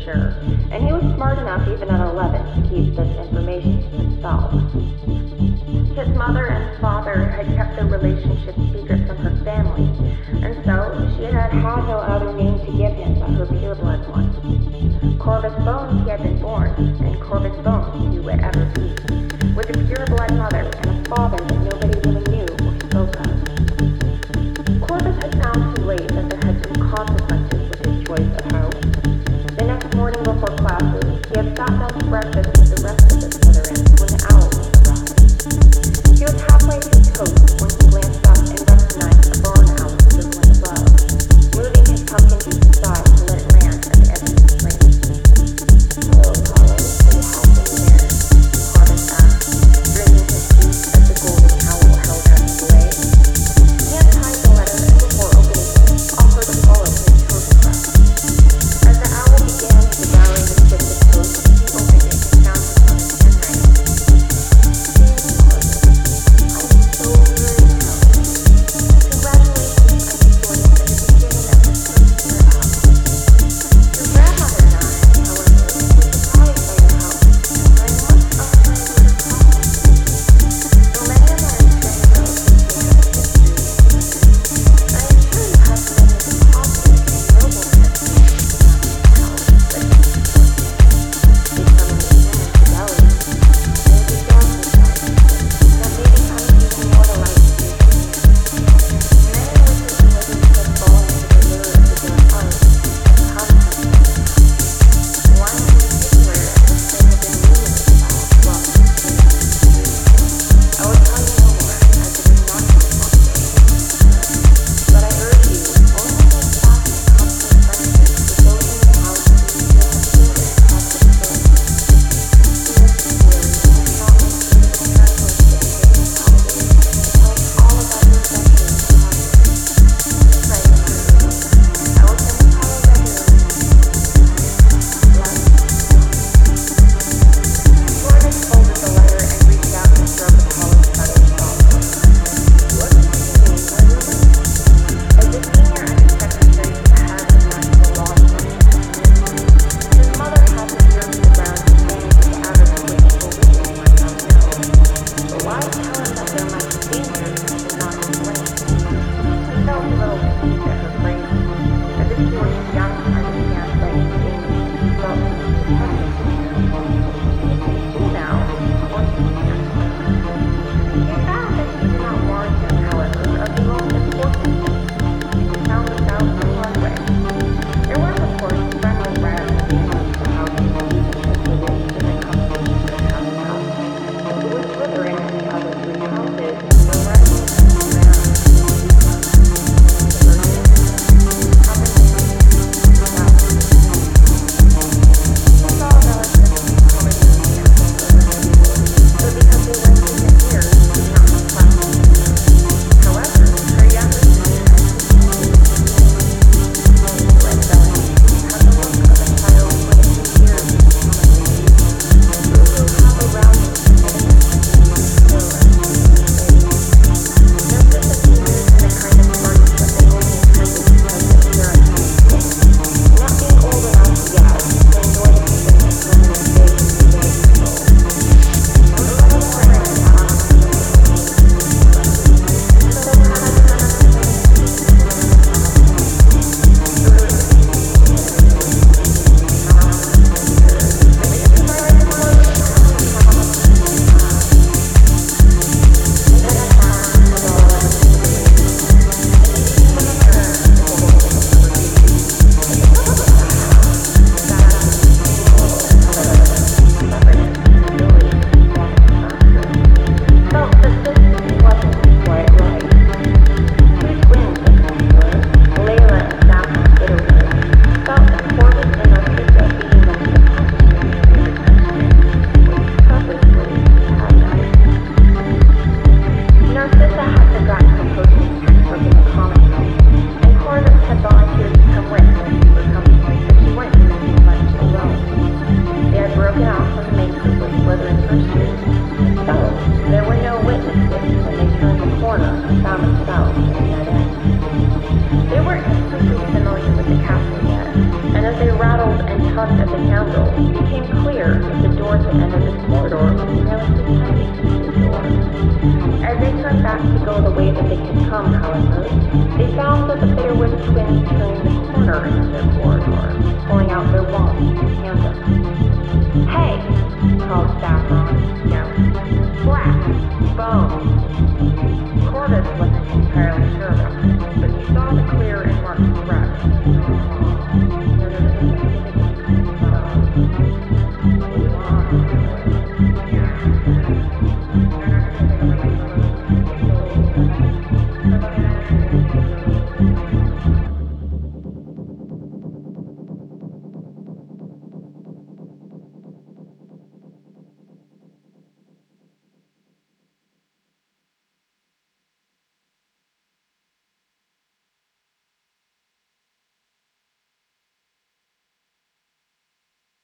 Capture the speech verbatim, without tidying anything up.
sure, and he was smart enough even at eleven to keep this information to himself. His mother and father had kept their relationship secret from her family, and so she had had no other name to give him but her pureblood one. Corvus Bones he had been born, and Corvus Bones he would ever be, with a pureblood mother and a father that nobody really knew or spoke of. Corvus had found too late that there had been consequences with his choice of house. The next morning before classes, he had sat down to breakfast with the rest of the Slytherins when the owl arrived. He was halfway through toast when he glanced up and recognized a barn owl circling above, moving his pumpkin juice aside to let it land at the edge of the flame. "Hello, Carlos. What happened there?" Corvus asked, drinking his juice as the golden as a scoundrel became